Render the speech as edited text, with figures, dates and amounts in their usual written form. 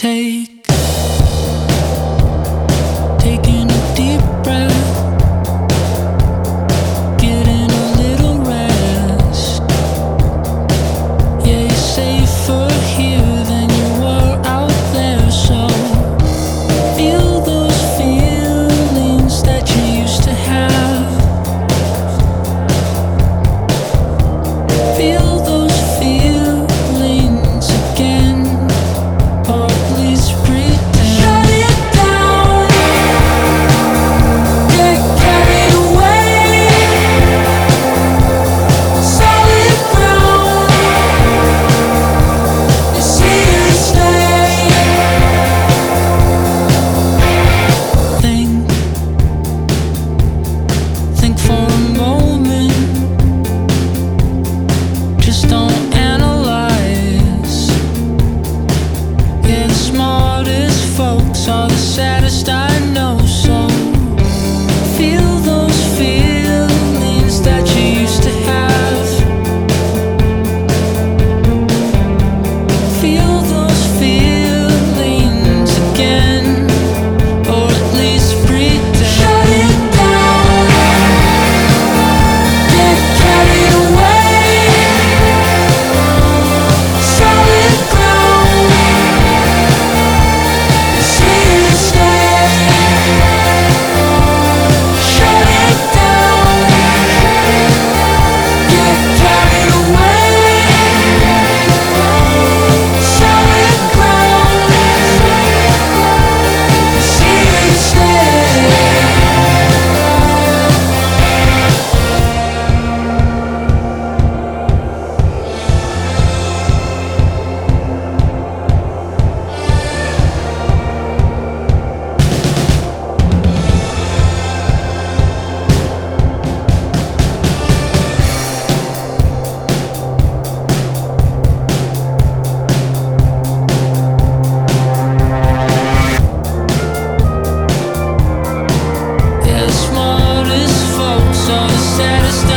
Taking a deep breath, getting a little rest. Yeah, you're safer here than you were out there. So feel those feelings that you used to have. Feel those feelings again, or at least pretend. Shut it down, get carried away. Solid ground, it's here to stay. Think for a moment. Just don't analyze. Yeah, the smartest folks are the saddest I know. So feel those feelings that you used to have. Feel those feelings again, or at least pretend. Shut it down, get carried away. Solid ground, it's here to stay. Shut it down, get carried away. Solid ground, it's here to stay. Yeah, the smartest folks are the saddest